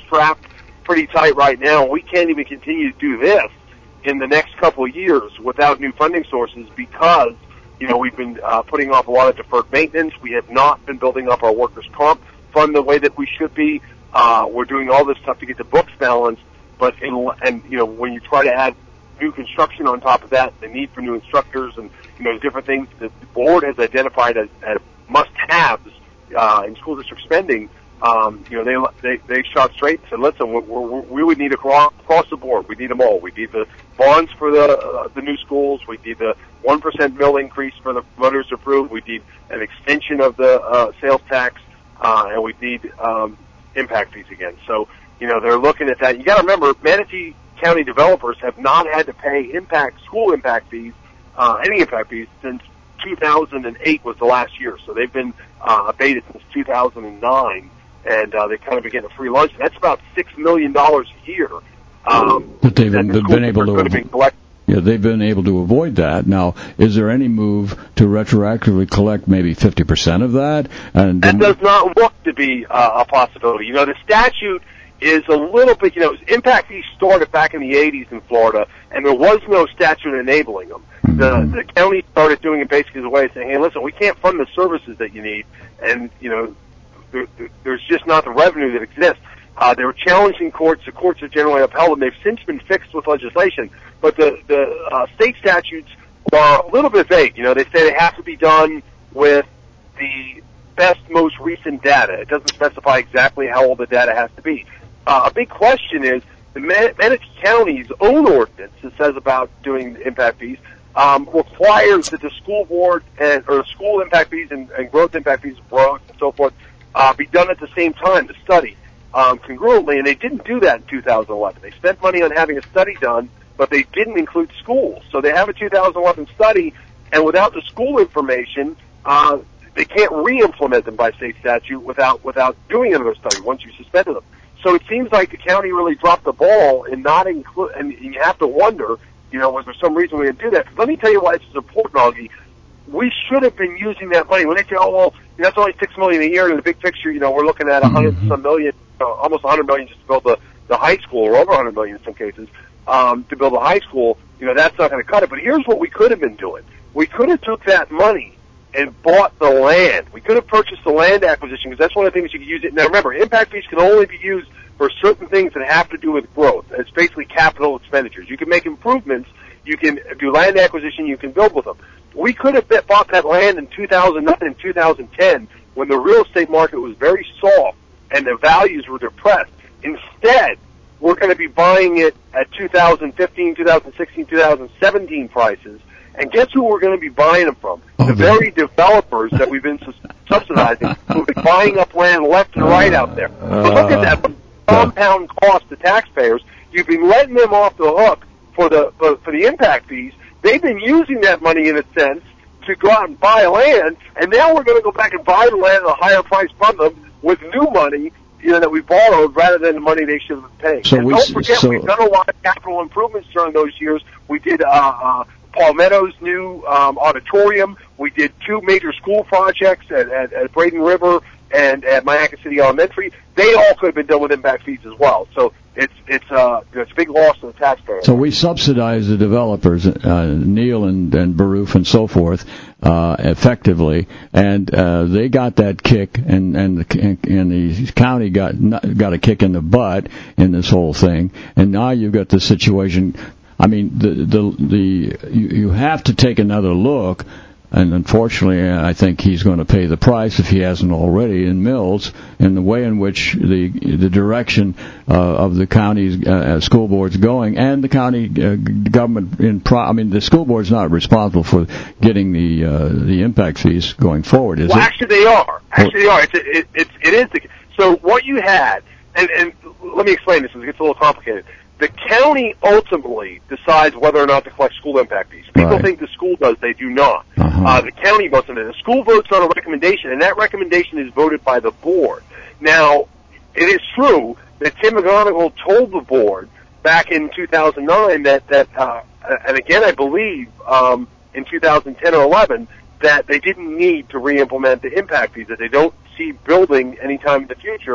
strapped pretty tight right now. We can't even continue to do this in the next couple of years without new funding sources because, you know, we've been uh, putting off a lot of deferred maintenance. We have not been building up our workers' comp fund the way that we should be. Uh, we're doing all this stuff to get the books balanced, but in, and, you know, when you try to add new construction on top of that, the need for new instructors and, you know, different things that the board has identified as, as must-haves uh, in school district spending, um, you know, they, they they shot straight and said, listen, we're, we're, we would need across, across the board. We need them all. We need the bonds for the uh, the new schools. We need the one percent mill increase for the voters approved. We need an extension of the uh, sales tax, uh, and we need um, impact fees again. So, you know, they're looking at that. You got to remember, Manatee County developers have not had to pay impact school impact fees, uh, any impact fees, since two thousand eight was the last year. So they've been uh, abated since two thousand nine, and uh, they've kind of been getting a free lunch. That's about six million dollars a year. Um,
but they've
been,
the been able to.
Be collect-
yeah, they've been able to avoid that. Now, is there any move to retroactively collect maybe fifty percent of that? And
that does not look to be uh, a possibility. You know, the statute is a little bit, you know, impact fees started back in the eighties in Florida, and there was no statute enabling them. The, the county started doing it basically as a way of saying, hey, listen, we can't fund the services that you need, and, you know, there, there's just not the revenue that exists. Uh, they were challenging courts. The courts have generally upheld them. They've since been fixed with legislation. But the, the uh, state statutes are a little bit vague. You know, they say they have to be done with the best, most recent data. It doesn't specify exactly how old the data has to be. Uh, a big question is the Man- Manatee County's own ordinance that says about doing impact fees um, requires that the school board and or school impact fees and, and growth impact fees, growth and so forth, uh, be done at the same time, the study, um, congruently, and they didn't do that in two thousand eleven. They spent money on having a study done, but they didn't include schools. So they have a two thousand eleven study, and without the school information, uh, they can't re-implement them by state statute without without doing another study once you suspended them. So it seems like the county really dropped the ball in not include, and you have to wonder, you know, was there some reason we didn't do that? Because let me tell you why this is important, Augie. We should have been using that money. When they say, oh, well, you know, that's only six million dollars a year, and in the big picture, you know, we're looking at a hundred mm-hmm. some million, uh, almost a hundred million just to build the, the high school, or over a hundred million in some cases, um, to build a high school. You know, that's not going to cut it. But here's what we could have been doing. We could have took that money and bought the land. We could have purchased the land acquisition, because that's one of the things you can use it. Now remember, impact fees can only be used for certain things that have to do with growth. It's basically capital expenditures. You can make improvements, you can do land acquisition, you can build with them. We could have bought that land in two thousand nine and two thousand ten when the real estate market was very soft and the values were depressed. Instead, we're going to be buying it at two thousand fifteen, two thousand sixteen, two thousand seventeen prices. And guess who we're going to be buying them from? The very developers that we've been subsidizing, who've been buying up land left and right out there. So look at that compound cost to taxpayers. You've been letting them off the hook for the for, for the impact fees. They've been using that money, in a sense, to go out and buy land, and now we're going to go back and buy the land at a higher price from them with new money, you know, that we borrowed rather than the money they should have been paying.
So
and
we,
don't forget,
so,
we've done a lot of capital improvements during those years. We did uh, uh, Paul Meadows' new um, auditorium. We did two major school projects at, at, at Braden River and at Mayaca City Elementary. They all could have been done with impact fees as well. So it's it's uh it's a big loss to the taxpayer.
So we subsidize the developers, uh, Neil and and Baruf and so forth, uh, effectively, and uh, they got that kick, and and the, and the county got got a kick in the butt in this whole thing, and now you've got the situation. I mean, the the the you, you have to take another look. And unfortunately, I think he's going to pay the price, if he hasn't already, in Mills, in the way in which the the direction uh, of the county's uh, school board's going, and the county uh, government in pro- I mean, the school board's not responsible for getting the uh, the impact fees going forward, is
well,
it?
Well, actually, they are. Actually, they are. It's it, it, it is the so what you had, and, and let me explain this, because it gets a little complicated. The county ultimately decides whether or not to collect school impact fees. People
right.
think the school does. They do not.
Uh-huh.
Uh, the county votes on it. The school votes on a recommendation, and that recommendation is voted by the board. Now, it is true that Tim McGonigal told the board back in two thousand nine that, that uh, and again, I believe um, in two thousand ten or eleven, that they didn't need to re-implement the impact fees, that they don't see building anytime in the future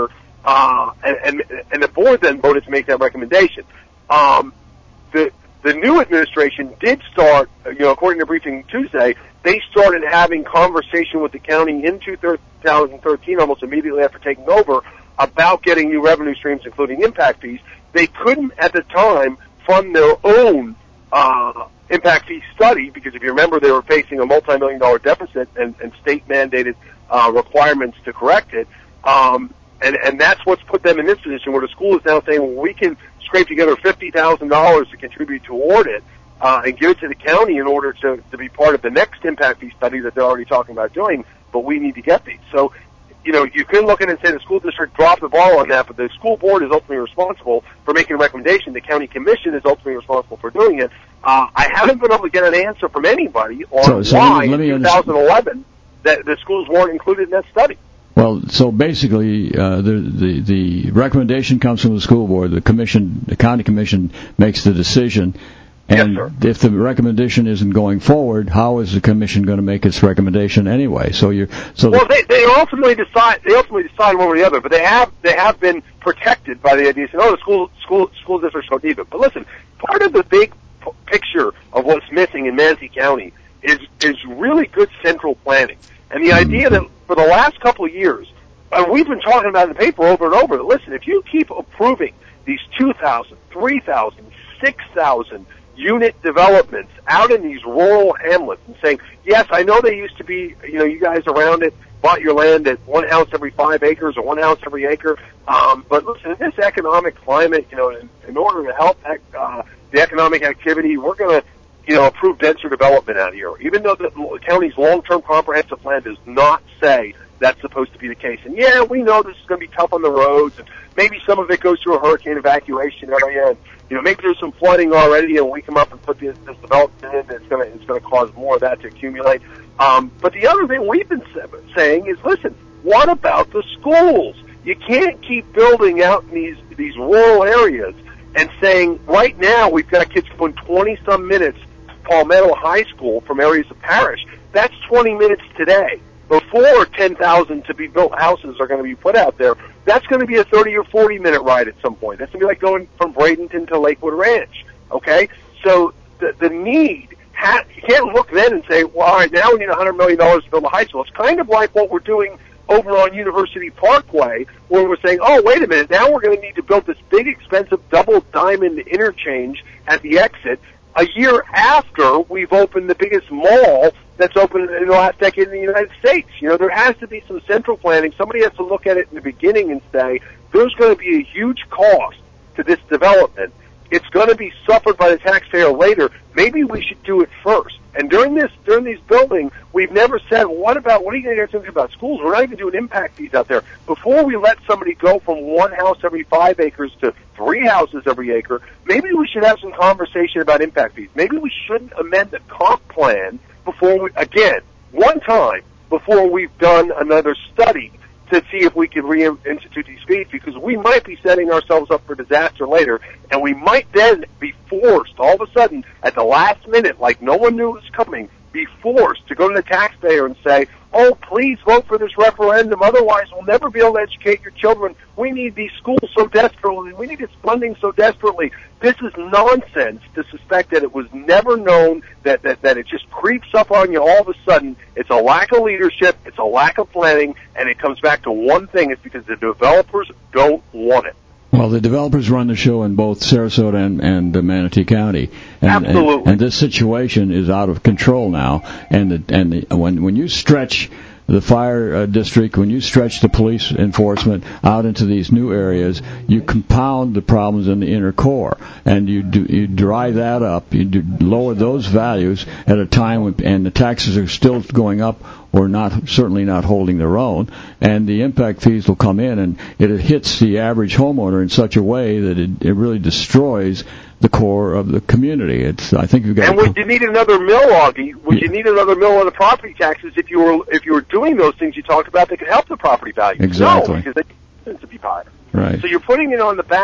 uh, and, and and the board then voted to make that recommendation. Um, the the new administration did start, you know, according to briefing Tuesday, they started having conversation with the county in two thousand thirteen, almost immediately after taking over, about getting new revenue streams, including impact fees. They couldn't at the time fund their own uh, impact fee study because, if you remember, they were facing a multi-million dollar deficit and, and state-mandated uh, requirements to correct it. Um, and, and that's what's put them in this position where the school is now saying, well, we can scrape together fifty thousand dollars to contribute toward it uh, and give it to the county in order to, to be part of the next impact fee study that they're already talking about doing, but we need to get these. So, you know, you can look at it and say the school district dropped the ball on that, but the school board is ultimately responsible for making a recommendation. The county commission is ultimately responsible for doing it. Uh, I haven't been able to get an answer from anybody on
so, so
why
let me, let me
in twenty eleven that the schools weren't included in that study.
Well, so basically, uh, the, the the recommendation comes from the school board. The commission, the county commission, makes the decision. And
yes,
if the recommendation isn't going forward, how is the commission going to make its recommendation anyway? So you, so
well, they they ultimately decide. They ultimately decide one or the other. But they have they have been protected by the idea. Saying, oh, the school school school districts don't need it. But listen, part of the big p- picture of what's missing in Manatee County is is really good central planning. And the idea that for the last couple of years, and we've been talking about in the paper over and over, that listen, if you keep approving these two thousand, three thousand, six thousand unit developments out in these rural hamlets and saying, yes, I know they used to be, you know, you guys around it bought your land at one house every five acres or one house every acre, um, but listen, in this economic climate, you know, in, in order to help uh, the economic activity, we're going to, you know, approve denser development out here, even though the county's long-term comprehensive plan does not say that's supposed to be the case. And yeah, we know this is going to be tough on the roads, and maybe some of it goes through a hurricane evacuation area, and, you know, maybe there's some flooding already, and we come up and put this, this development in, it's going to it's going to cause more of that to accumulate. Um, but the other thing we've been saying is, listen, what about the schools? You can't keep building out in these these rural areas and saying, right now we've got kids going twenty-some minutes Palmetto High School from areas of Parish. That's twenty minutes today. Before ten thousand to be built houses are going to be put out there, that's going to be a thirty or forty minute ride at some point. That's going to be like going from Bradenton to Lakewood Ranch. Okay? So the, the need, ha- you can't look then and say, well, all right, now we need one hundred million dollars to build a high school. It's kind of like what we're doing over on University Parkway, where we're saying, oh, wait a minute, now we're going to need to build this big, expensive double diamond interchange at the exit a year after we've opened the biggest mall that's opened in the last decade in the United States. You know, there has to be some central planning. Somebody has to look at it in the beginning and say, there's going to be a huge cost to this development. It's going to be suffered by the taxpayer later. Maybe we should do it first. And during this, during these building, we've never said, well, what about, what are you going to think about schools? We're not even doing impact fees out there. Before we let somebody go from one house every five acres to three houses every acre, maybe we should have some conversation about impact fees. Maybe we shouldn't amend the comp plan before we, again, one time before we've done another study to see if we can reinstitute these fees, because we might be setting ourselves up for disaster later, and we might then be forced, all of a sudden, at the last minute, like no one knew it was coming, be forced to go to the taxpayer and say, oh, please vote for this referendum, otherwise we'll never be able to educate your children. We need these schools so desperately. We need this funding so desperately. This is nonsense to suspect that it was never known, that, that, that it just creeps up on you all of a sudden. It's a lack of leadership, it's a lack of planning, and it comes back to one thing, it's because the developers don't want it.
Well, the developers run the show in both Sarasota and, and uh, Manatee County, and,
Absolutely.
And, and this situation is out of control now. And the, and the, when when you stretch the fire uh, district, when you stretch the police enforcement out into these new areas, you compound the problems in the inner core, and you do, you drive that up, you do lower those values at a time when, and the taxes are still going up, or not, certainly not holding their own, and the impact fees will come in, and it hits the average homeowner in such a way that it, it really destroys the core of the community. It's, I think you've got.
And would you need another mill, Augie? Would yeah. you need another mill on the property taxes if you were if you were doing those things you talked about that could help the property value?
Exactly.
No, because they tend to be higher.
Right.
So you're putting it on the back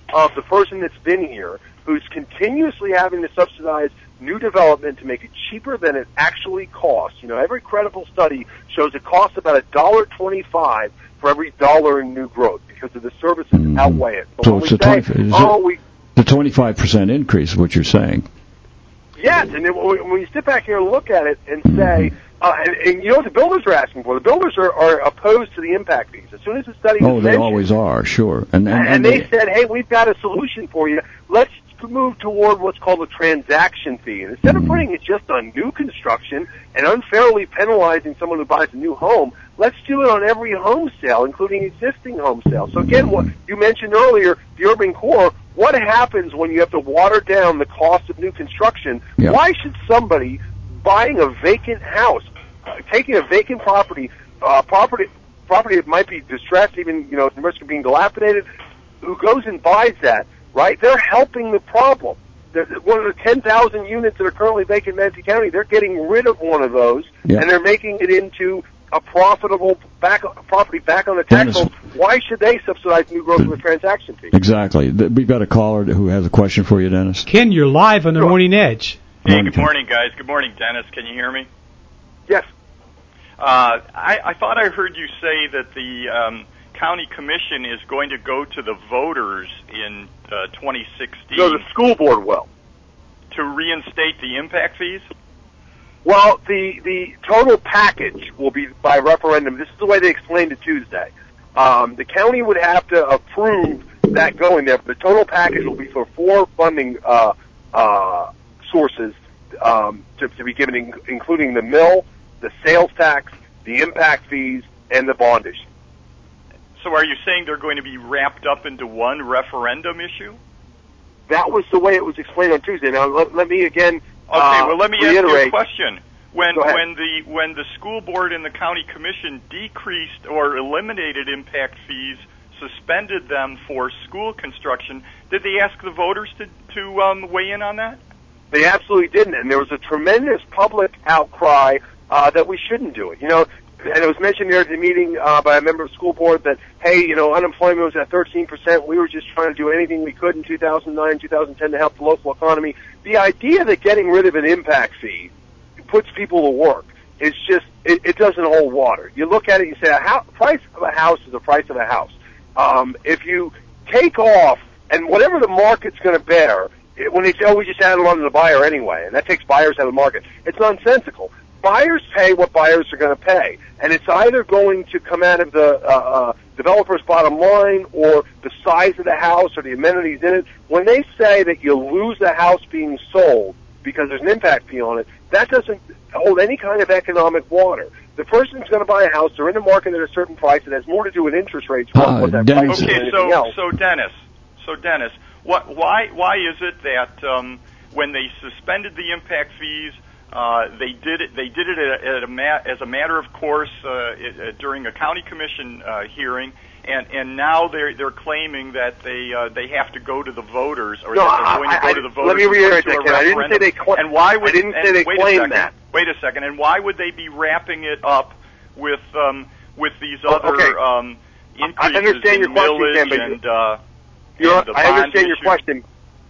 of the person that's been here, who's continuously having to subsidize new development to make it cheaper than it actually costs. You know, every credible study shows it costs about a dollar twenty-five for every dollar in new growth because of the services
Mm-hmm.
outweigh it. So,
So
when
it's
we
a
say,
twenty. Is
oh,
it
we
the twenty-five percent increase? What you're saying?
yes, and then when when you sit back here and look at it and
Mm-hmm.
say, uh, and, and you know what the builders are asking for? The builders are, are opposed to the impact fees. As soon as the study
Oh,
was
they
mentioned,
always are. Sure. And and,
and,
and
they, they said, hey, we've got a solution for you. Let's move toward what's called a transaction fee. And instead of putting it just on new construction and unfairly penalizing someone who buys a new home, let's do it on every home sale, including existing home sales. So again, what you mentioned earlier, the urban core, what happens when you have to water down the cost of new construction?
Yeah.
Why should somebody buying a vacant house, uh, taking a vacant property, uh, property, property that might be distressed, even, you know, at the risk of being dilapidated, who goes and buys that, right? They're helping the problem. They're, one of the ten thousand units that are currently vacant in Manatee County, they're getting rid of one of those,
Yeah.
and they're making it into a profitable back, property back on the tax
Dennis-
roll. Why should they subsidize new growth with a transaction fee?
exactly. Th- We've got a caller who has a question for you, Dennis.
Ken, you're live on the
Sure.
Morning Edge.
Hey,
Morning,
good
Ken.
morning, guys. Good morning, Dennis. Can you hear me?
Yes.
Uh, I, I thought I heard you say that the um, county commission is going to go to the voters in uh, twenty sixteen
So the school board will.
to reinstate the impact fees?
Well, the the total package will be by referendum. This is the way they explained it Tuesday. Um, the county would have to approve that going there. But the total package will be for four funding uh, uh, sources um, to, to be given, in, including the mill, the sales tax, the impact fees, and the bond issue.
So are you saying they're going to be wrapped up into one referendum issue?
That was the way it was explained on Tuesday. Now, let, let me again
Okay,
uh,
well, let me
reiterate.
ask you a question. When
Go ahead.
when the when the school board and the county commission decreased or eliminated impact fees, suspended them for school construction, did they ask the voters to to um, weigh in on that?
They absolutely didn't, and there was a tremendous public outcry uh, that we shouldn't do it. You know, and it was mentioned there at the meeting uh, by a member of the school board that, hey, you know, unemployment was at thirteen percent. We were just trying to do anything we could in two thousand nine, two thousand ten to help the local economy. The idea that getting rid of an impact fee puts people to work is just, it, it doesn't hold water. You look at it and you say, a house, price of a house is the price of a house. Um, if you take off, and whatever the market's going to bear, it, when they say, oh, we just added on to the buyer anyway, and that takes buyers out of the market, it's nonsensical. Buyers pay what buyers are going to pay, and it's either going to come out of the uh, uh, developer's bottom line or the size of the house or the amenities in it. When they say that you lose the house being sold because there's an impact fee on it, that doesn't hold any kind of economic water. The person who's going to buy a house, they're in the market at a certain price. It has more to do with interest rates than
Uh,
what that
Dennis-
price is than
Okay,
anything
so
else.
so Dennis, so Dennis, what why why is it that um, when they suspended the impact fees, uh, they did it they did it at, at a ma- as a matter of course uh, it, uh, during a county commission uh, hearing, and and now they're they're claiming that they uh, they have to go to the voters or
No,
that they're going to
I-
go
I-
to the
let
voters.
me
and put
reiterate
it to
that,
a
Ken. I didn't say
referendum.
they cla-
and why would
I didn't
and
say they
wait a
claimed
second,
that.
Wait a second, and why would they be wrapping it up with um, with these
Well,
other
okay.
um,
I
increases
understand
in
your question,
millage
Ken, but
and, uh,
You're,
and the
I
bond
understand your
issue?
question.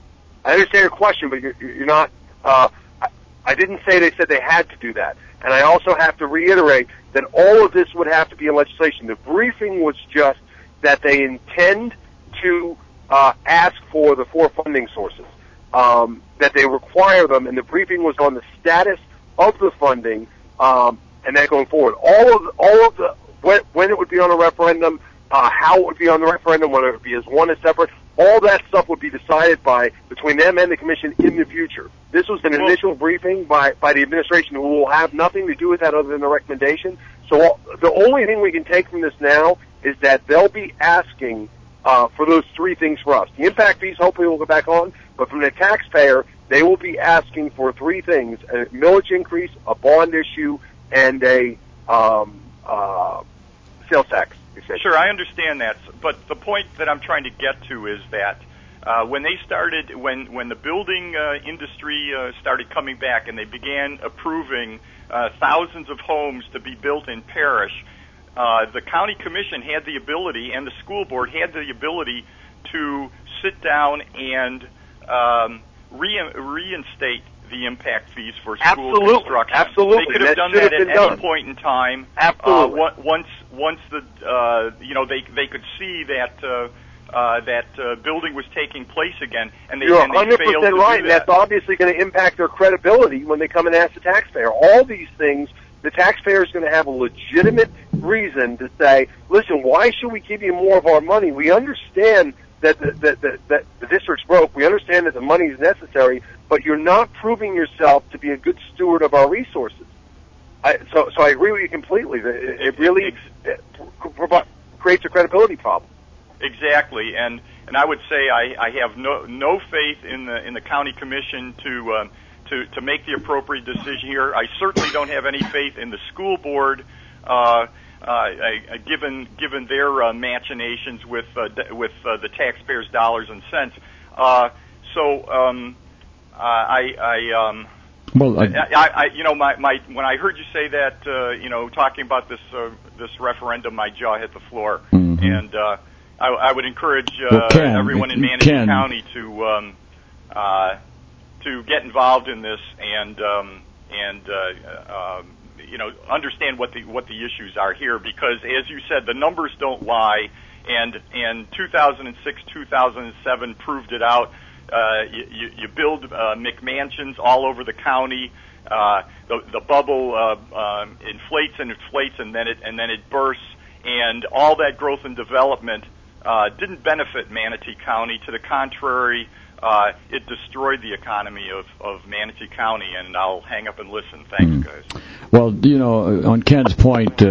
I understand your question, but you're, you're not. Uh, I, I didn't say they said they had to do that, and I also have to reiterate that all of this would have to be in legislation. The briefing was just that they intend to uh, ask for the four funding sources, um, that they require them, and the briefing was on the status of the funding um, and that going forward. All of the, all of the when, when it would be on a referendum, uh, how it would be on the referendum, whether it would be as one as separate, all that stuff would be decided by between them and the commission in the future. This was an
Well-
initial briefing by, by the administration who will have nothing to do with that other than the recommendation. So all, the only thing we can take from this now is that they'll be asking uh, for those three things for us. The impact fees hopefully will go back on, but from the taxpayer, they will be asking for three things: a millage increase, a bond issue, and a um, uh, sales tax.
Sure, I understand that, but the point that I'm trying to get to is that uh, when they started, when when the building uh, industry uh, started coming back and they began approving uh, thousands of homes to be built in Parrish, uh, the county commission had the ability and the school board had the ability to sit down and um, re- reinstate the impact fees for school
Absolutely.
construction.
Absolutely.
They could have
That
done
should
that
have
at
been
any
done.
point in time.
Absolutely.
Uh, once once the uh, you know they they could see that uh, uh, that uh, building was taking place again, and they,
You're
and they
one hundred
failed
percent
to
right,
do
and
that.
that's obviously going to impact their credibility when they come and ask the taxpayer. All these things, the taxpayer is going to have a legitimate reason to say, listen, why should we give you more of our money? We understand that the, that, that, that the district's broke. We understand that the money is necessary, but you're not proving yourself to be a good steward of our resources. I, so, so I agree with you completely. It, it really it provi- creates a credibility problem.
Exactly, and and I would say I, I have no no faith in the in the county commission to um, to to make the appropriate decision here. I certainly don't have any faith in the school board, uh, uh, I, given given their uh, machinations with uh, d- with uh, the taxpayers' dollars and cents. Uh, so um, uh, I I. Um,
Well, I,
I, I, you know, my, my, when I heard you say that, uh, you know, talking about this, uh, this referendum, my jaw hit the floor.
Mm-hmm.
And, uh, I, I would encourage, uh,
well, Ken,
everyone in Manatee
Ken,
County to, um, uh, to get involved in this and, um, and, uh, um, you know, understand what the, what the issues are here, because as you said, the numbers don't lie, and, and two thousand six, two thousand seven proved it out. Uh, you, you build uh, McMansions all over the county. Uh, the, the bubble uh, um, inflates and inflates, and then it and then it bursts. And all that growth and development uh, didn't benefit Manatee County. To the contrary, uh, it destroyed the economy of, of Manatee County. And I'll hang up and listen. Thanks,
mm.
guys.
Well, you know, on Ken's point, uh,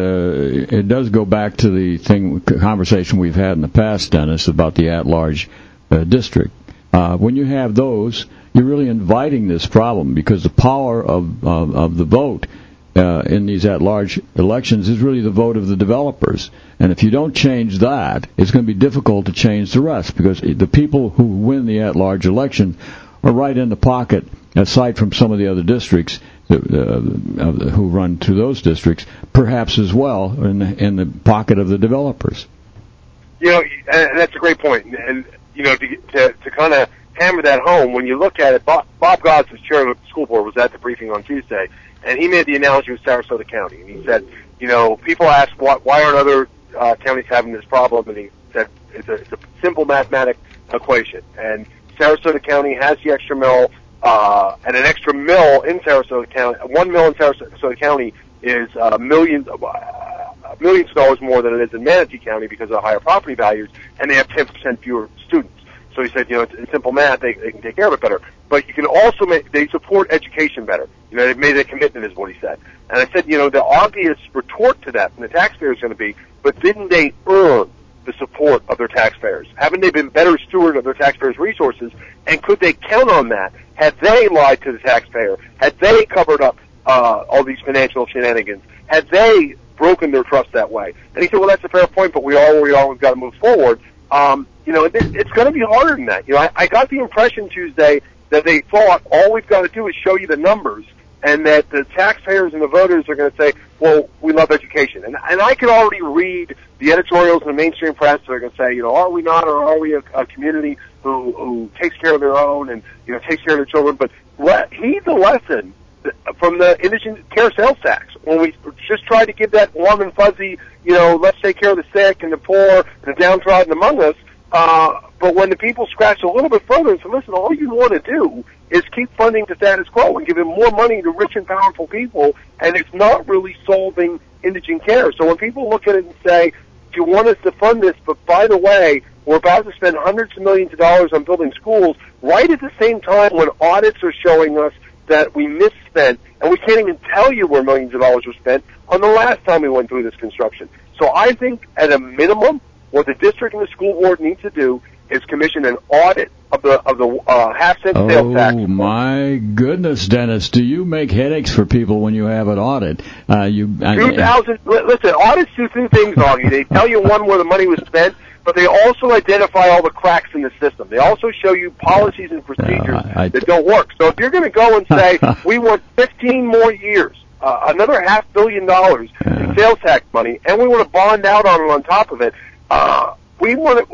it does go back to the thing conversation we've had in the past, Dennis, about the at-large uh, district. Uh, when you have those, you're really inviting this problem, because the power of of, of the vote uh, in these at-large elections is really the vote of the developers. And if you don't change that, it's going to be difficult to change the rest, because the people who win the at-large election are right in the pocket, aside from some of the other districts that, uh, who run through those districts, perhaps as well in the, in the pocket of the developers.
You know, and that's a great point. And you know, to to, to kind of hammer that home, when you look at it, Bob, Bob Gotts, as chair of the school board, was at the briefing on Tuesday, and he made the analogy with Sarasota County. And he said, you know, people ask why, why aren't other uh, counties having this problem, and he said it's a, it's a simple mathematic equation. And Sarasota County has the extra mill, uh, and an extra mill in Sarasota County, one mill in Sarasota County is uh, millions of uh, millions of dollars more than it is in Manatee County because of higher property values, and they have ten percent fewer students. So he said, you know, it's, it's simple math. They, they can take care of it better. But you can also make, they support education better. You know, they've made a commitment, is what he said. And I said, you know, the obvious retort to that from the taxpayer is going to be, but didn't they earn the support of their taxpayers? Haven't they been better steward of their taxpayers' resources? And could they count on that? Had they lied to the taxpayer? Had they covered up uh, all these financial shenanigans? Had they broken their trust that way? And he said, well, that's a fair point, but we all we always got to move forward. Um, you know, it, it's going to be harder than that. You know, I, I got the impression Tuesday that they thought all we've got to do is show you the numbers, and that the taxpayers and the voters are going to say, well, we love education. And, and I could already read the editorials in the mainstream press that are going to say, you know, are we not, or are we a, a community who, who takes care of their own and, you know, takes care of their children? But let, heed the lesson from the indigent care sales tax, when we just tried to give that warm and fuzzy, you know, let's take care of the sick and the poor and the downtrodden among us. Uh, but when the people scratch a little bit further and say, listen, all you want to do is keep funding the status quo and giving more money to rich and powerful people, and it's not really solving indigent care. So when people look at it and say, you want us to fund this, but by the way, we're about to spend hundreds of millions of dollars on building schools, right at the same time when audits are showing us that we misspent, and we can't even tell you where millions of dollars were spent on the last time we went through this construction. So I think, at a minimum, what the district and the school board need to do is commission an audit of the of the uh, half cent
oh,
sales tax.
Oh my goodness, Dennis! Do you make headaches for people when you have an audit? Uh, you I,
Two thousand. Listen, audits do two things, Augie. They tell you one where the money was spent, but they also identify all the cracks in the system. They also show you policies and procedures
uh, I,
that don't work. So if you're going to go and say we want fifteen more years, uh, another half billion dollars in sales tax money, and we want to bond out on it on top of it, uh, we want to.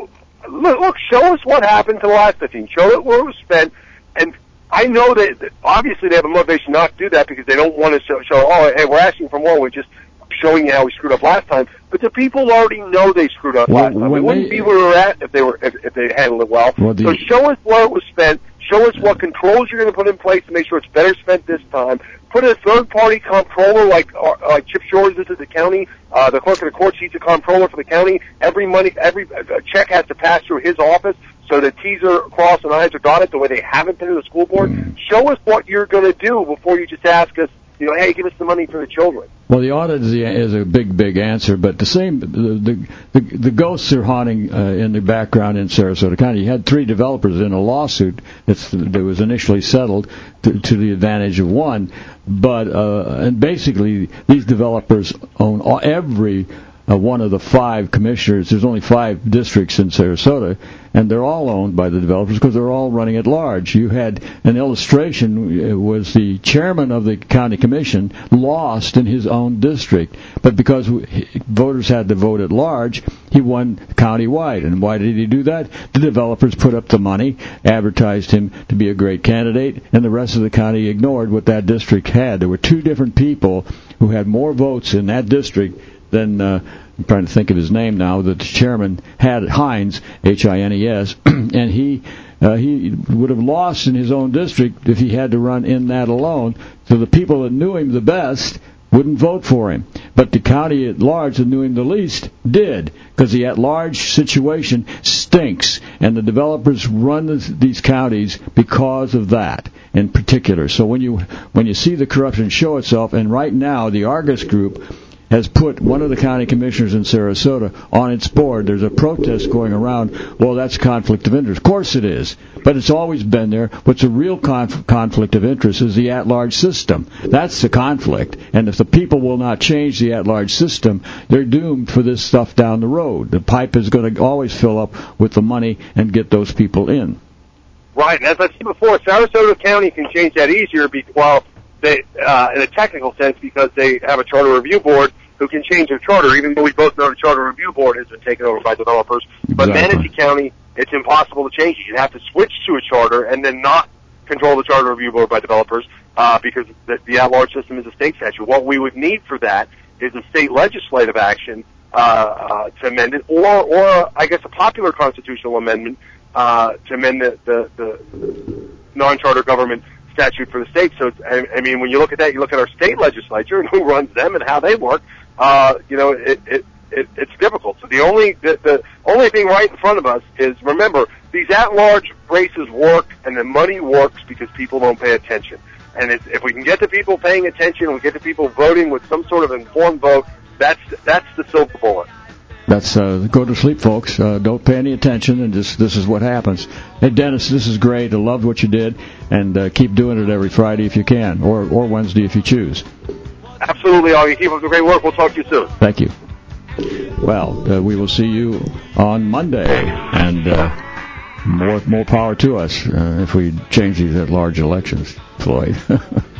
look, look, show us what happened to the last fifteen. Show it where it was spent. And I know that, that obviously they have a motivation not to do that because they don't want to show, show oh, hey, we're asking for more. We're just showing you how we screwed up last time. But the people already know they screwed up
well,
last time. We wouldn't
they,
be where we're at if they were if, if they handled it well.
well the,
so show us where it was spent. Show us what controls you're going to put in place to make sure it's better spent this time. Put a third-party comptroller like uh, like Chip Shores is at the county. Uh, the clerk of the court, he's a comptroller for the county. Every money, every uh, check has to pass through his office so that T's are crossed and I's are dotted the way they haven't been to the school board. Mm. Show us what you're going to do before you just ask us, you know, hey, give us the money for the children.
Well, the audit is, the, is a big, big answer, but the same, the the, the, the ghosts are haunting uh, in the background in Sarasota County. You had three developers in a lawsuit that's, that was initially settled to, to the advantage of one, but uh, and basically these developers own all, every Uh, one of the five commissioners. There's only five districts in Sarasota, and they're all owned by the developers because they're all running at large. You had an illustration, it was the chairman of the county commission lost in his own district, but because voters had to vote at large, he won countywide. And why did he do that? The developers put up the money, advertised him to be a great candidate, and the rest of the county ignored what that district had. There were two different people who had more votes in that district than, uh, I'm trying to think of his name now, that the chairman had, Hines, H I N E S, and he uh, he would have lost in his own district if he had to run in that alone. So the people that knew him the best wouldn't vote for him. But the county at large that knew him the least did, because the at-large situation stinks, and the developers run this, these counties because of that in particular. So when you when you see the corruption show itself, and right now the Argus Group has put one of the county commissioners in Sarasota on its board. There's a protest going around. Well, that's conflict of interest. Of course it is, but it's always been there. What's a real conf- conflict of interest is the at-large system. That's the conflict. And if the people will not change the at-large system, they're doomed for this stuff down the road. The pipe is going to always fill up with the money and get those people in.
Right, and as I said before, Sarasota County can change that easier because, well, they, uh, in a technical sense, because they have a charter review board who can change their charter, even though we both know the charter review board has been taken over by developers. But
Exactly.
Manatee County, it's impossible to change it. You have to switch to a charter and then not control the charter review board by developers uh, because the, the at-large system is a state statute. What we would need for that is a state legislative action uh, uh, to amend it, or, or I guess, a popular constitutional amendment uh, to amend the, the, the non-charter government statute for the state. So, I, I mean, when you look at that, you look at our state legislature and who runs them and how they work. Uh, you know, it, it, it, it's difficult. So the only the, the only thing right in front of us is, remember, these at-large races work, and the money works because people don't pay attention. And it's, if we can get the people paying attention, we get the people voting with some sort of informed vote, that's that's the silver bullet.
That's uh, go to sleep, folks. Uh, don't pay any attention, and just this is what happens. Hey, Dennis, this is great. I loved what you did, and uh, keep doing it every Friday if you can, or or Wednesday if you choose.
Absolutely, Augie. Keep up the great work. We'll talk to you soon.
Thank you. Well, uh, we will see you on Monday, and uh, more more power to us uh, if we change these at large elections, Floyd.